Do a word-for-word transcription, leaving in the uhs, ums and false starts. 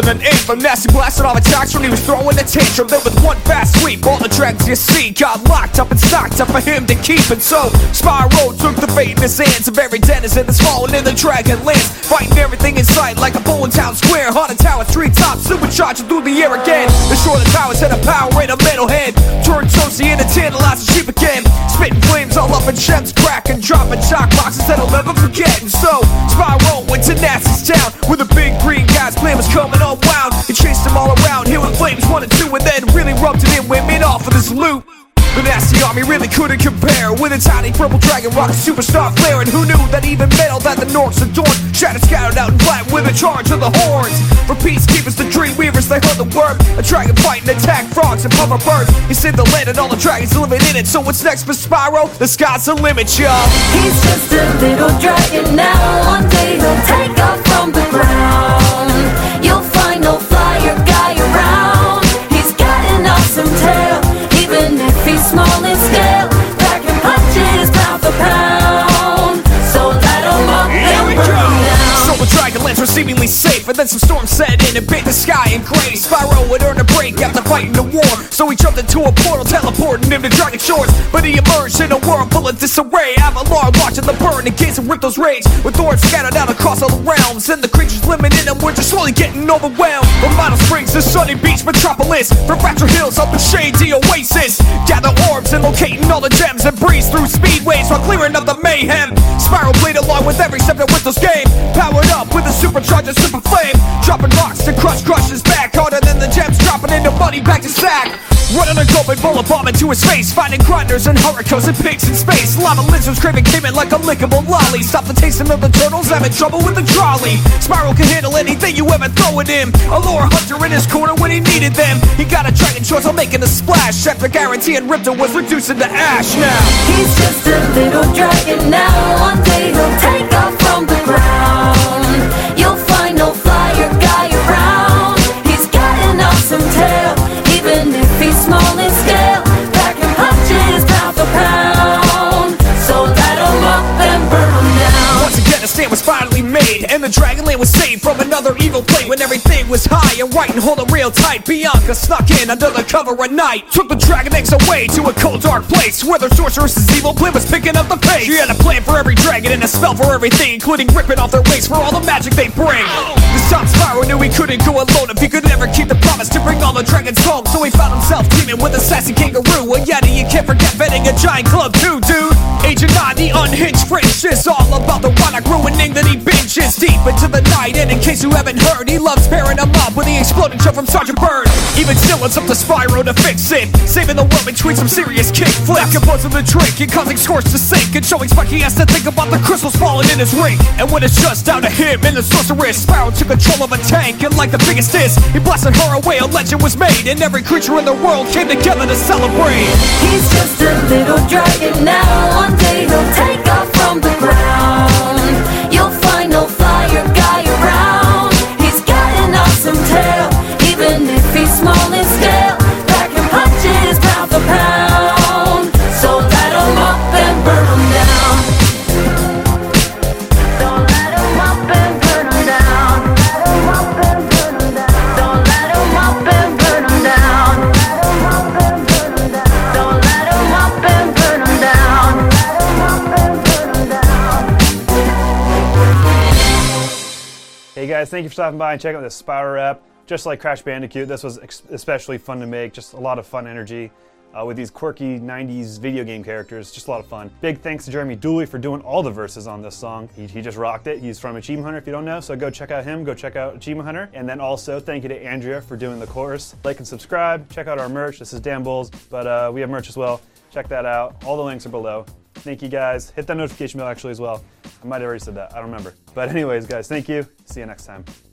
an anthem. Nasty blasted off attacks when he was throwing a tantrum. Then with one fast sweep, all the dragons you see got locked up and stocked up for him to keep. And so Spyro took the fate in his hands of every denizen that's fallen in the dragon lands, fighting everything in sight like a bull in town square. Haunted tower, treetops, supercharging through the air again. Destroy the towers and a power in a metalhead. Turn Toasty into tantalize the sheep again. Spitting flames all up in gems, cracking, dropping shock boxes that I'll never forget. And so Spyro went to Nasty's town with a big green guy's plan was coming unwound. He chased them all around, hit with flames one and two, and then really rubbed it in with mid off of this loot. The Nasty army really couldn't compare with a tiny purple dragon rock superstar flare. And who knew that even metal that the Norks adorned shattered, scattered out in flat with a charge of the horns. For peacekeepers, the Dreamweavers, they heard the word. A dragon fight and attack frogs and puffer birds. He saved the land and all the dragons living in it. So what's next for Spyro? The sky's the limit, y'all. He's just a little dragon now. One day he'll take off from the ground. You'll find no flyer guy around. He's got an awesome tail. Even if he's small in scale, packing punches pound for pound. So let him up and burn down. So the Dragonlands were seemingly safe, and then some storms set in and bit the sky in gray. Spyro would earn a break after fighting the war, so he jumped into a portal, teleporting him to Dragon Shores. But he emerged in a world full of disarray. Avalar watching the burn and gaze and rip those rage, with thorns scattered out across all the realms, and the creatures living in them were just slowly getting overwhelmed. From Model Springs to Sunny Beach Metropolis, from Fracture Hills up to Shady Oasis, gather orbs and locating all the gems, and breeze through speedways while clearing up the mayhem. Spyro played along with every step that Windows game, powered up with a supercharger super flame, dropping rocks to crush crush's back harder than the gems dropping into money back to sack. Running a gulping bullet bomb into his face, finding grinders and hurricanes and pigs in space. Lava lizards craving came in like a lickable lolly. Stop the tasting of the turtles, having trouble with the trolley. Spyro can handle anything you ever throw at him. A lure hunter in his corner when he needed them. He got a dragon choice on making a splash after guaranteeing Riptor was reduced into ash now. He's just a little dragon now. One day he'll take off from the ground. You'll find no flyer guy around. He's got an awesome tail. Even if he's small in scale, packing punches pound for pound. So let him up and burn him down. Once again, a stand was finally made, and the Dragonland was saved from another evil plane. When everything was high and right and holding real tight, Bianca snuck in under the cover of night, took the dragon eggs away to a cold dark place where the sorceress's evil plan was picking up the pace. She had a plan for every dragon and a spell for everything, including ripping off their wings for all the magic they bring. This time Spyro knew he couldn't go alone if he could never keep the promise to bring all the dragons home. So he found himself teaming with a sassy kangaroo, a yeti. You can't forget vetting a giant club too, dude. Agent nine, the unhinged French, is all about the Ronak ruining that he binges deep into the night. And in case you haven't heard, he loves pairing them up with the exploding show from Sergeant Bird. Even still, it's up to Spyro to fix it, saving the world between some serious kick flips, composing the drink and causing Scorch to sink, and showing Spike he has to think about the crystals falling in his ring. And when it's just down to him and the sorceress, Spyro took control of a tank, and like the biggest is, he blasted her away. A legend was made, and every creature in the world came together to celebrate. He's just a little dragon now. One day he'll take off from the ground. You'll find no flyer guy around. He's got an awesome tail. Even if he's small in scale, packing punches pound for pound. So let him up and burn him down. Don't let him up and burn him down. Let him up and burn him down. Don't let him up and burn him down. Let him up and burn him down. Don't let him up and burn him down. Let him up and burn him down. Hey guys, thank you for stopping by and checking out this Spyro rap. Just like Crash Bandicoot, this was ex especially fun to make, just a lot of fun energy uh, with these quirky nineties video game characters, just a lot of fun. Big thanks to Jeremy Dooley for doing all the verses on this song. He, he just rocked it. He's from Achievement Hunter if you don't know, so go check out him, go check out Achievement Hunter. And then also thank you to Andrea for doing the chorus. Like and subscribe, check out our merch. This is Dan Bulls, but uh, we have merch as well. Check that out. All the links are below. Thank you guys. Hit that notification bell actually as well. I might have already said that, I don't remember. But anyways guys, thank you. See you next time.